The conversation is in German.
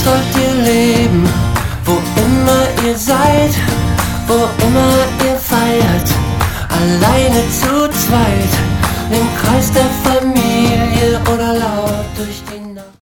sollt ihr leben, wo immer ihr seid, wo immer ihr feiert, alleine zu zweit, im Kreis der